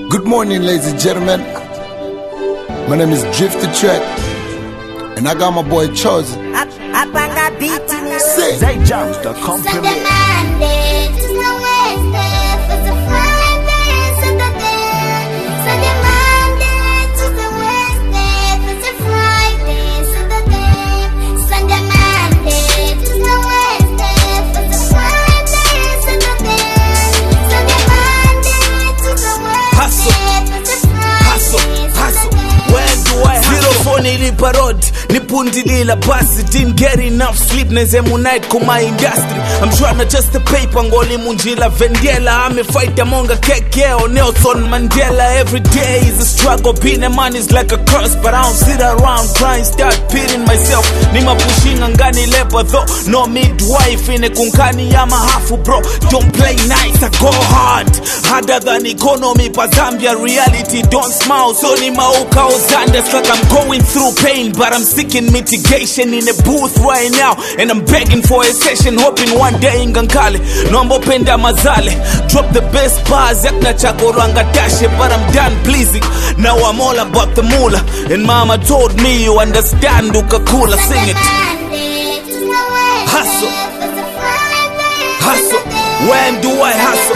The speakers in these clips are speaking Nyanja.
Good morning, ladies and gentlemen. My name is Drift the Track, and I got my boy Chosen. ZayJams.com Premier. Parod nipundilila basi didn't get enough sleep nezemu night kuma industry I'm trying to just the paper ngoli munjila vendela I'm a fighter monga kekeo Nelson Mandela every day is a struggle being a man is like a curse but I don't sit around crying start pitying myself nima pushing ngani lepa though no midwife ine kunkani ya mahafu bro don't play nice I go hard harder than economy pa Zambia reality don't smile so nima uka ozanda like I'm going through pain but I'm seeking mitigation in a booth right now and I'm begging for a session hoping one day ingankale nombo penda mazale drop the best bars yakna chakoranga dashe but I'm done pleasing now I'm all about the moolah and mama told me you understand ukakula sing it hustle hustle when do I hustle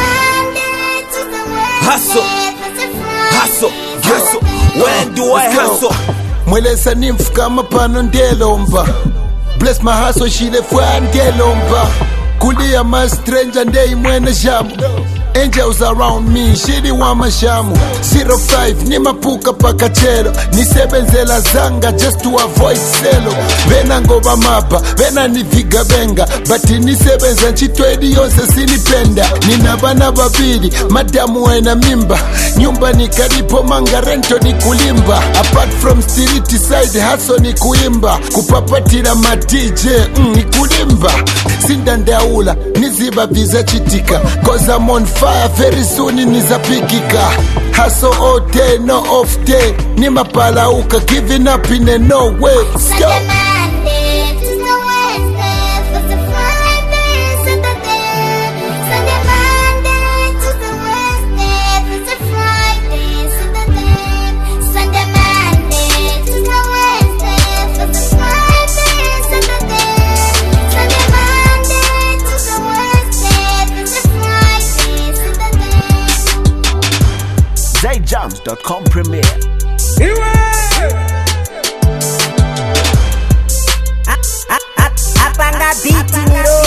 hustle hustle hustle when do I hustle Mwelesa nimfuka mapano ndelomba Bless my hustle shile fwa ndelomba Kulia my stranger ndei mwene shamu Angels around me, shidi wa mashamu 05, ni mapuka paka chelo Ni sebenzela zanga just to avoid selo Vena ngoba mapa, vena ni viga benga Bati ni sebenza nchitwedi yonse sinipenda Nina bana babili, madamu waina mimba Nyumba ni karipo manga rento ni kulimba Apart from stiriti side hustle ni kuimba Kupapatila ma DJ, ni kulimba Sinda ndaula, niziba visa chitika Cause I'm on fire very soon nizapikika Hustle all day, no off day Ni mapala uka giving up in a no way ZayJams.com Premier. Apanga beat